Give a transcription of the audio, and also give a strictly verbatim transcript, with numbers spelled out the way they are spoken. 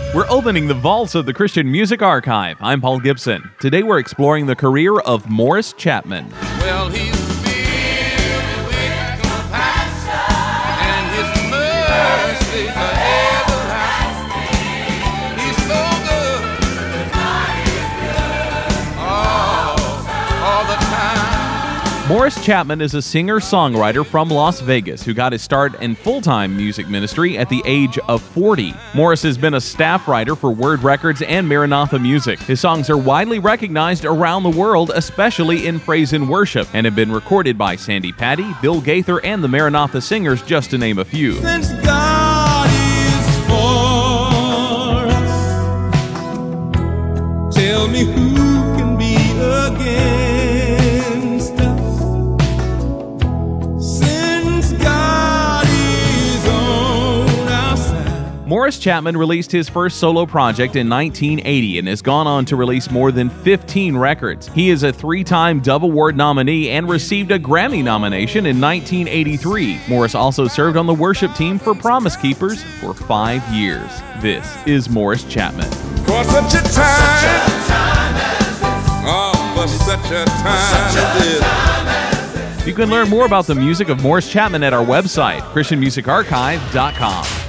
We're opening the vaults of the Christian Music Archive. I'm Paul Gibson. Today we're exploring the career of Morris Chapman. Well, he's filled with compassion, and his mercies are everlasting. He's so good, all, all the time. Morris Chapman is a singer-songwriter from Las Vegas who got his start in full-time music ministry at the age of forty. Morris has been a staff writer for Word Records and Maranatha Music. His songs are widely recognized around the world, especially in praise and worship, and have been recorded by Sandy Patty, Bill Gaither, and the Maranatha Singers, just to name a few. Since God is for us, tell me who can be against us. Morris Chapman released his first solo project in nineteen eighty and has gone on to release more than fifteen records. He is a three-time Dove Award nominee and received a Grammy nomination in nineteen eighty-three. Morris also served on the worship team for Promise Keepers for five years. This is Morris Chapman. For such a time, such a time as this. Oh, for such a time as this. You can learn more about the music of Morris Chapman at our website, christian music archive dot com.